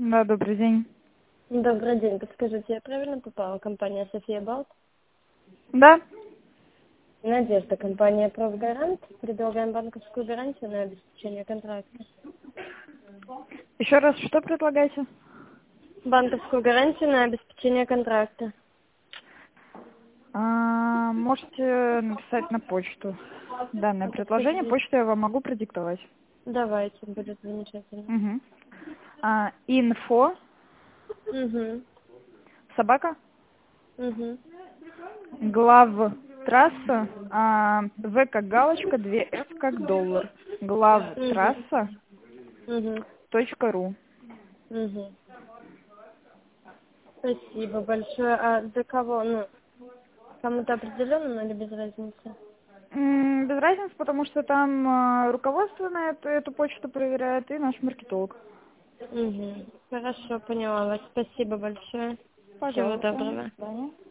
Да, добрый день. Добрый день. Подскажите, я правильно попала? Компания София Балт? Да? Надежда, компания Профгарант. Предлагаем банковскую гарантию на обеспечение контракта. Еще раз, что предлагаете? Банковскую гарантию на обеспечение контракта. Можете написать на почту данное предложение. Подскажите. Почту я вам могу продиктовать. Давайте, будет замечательно. Угу. Инфо, Угу. собака, Угу. глав трасса, В как галочка, 2С как доллар. Угу. Главтрасса.ру. Угу. Угу. Спасибо большое. А за кого? Ну, кому-то определенно или без разницы? Без разницы, потому что там руководство на эту почту проверяет и наш маркетолог. Угу. Хорошо, поняла вас. Спасибо большое. Всего Пожалуйста. До доброго. свидания.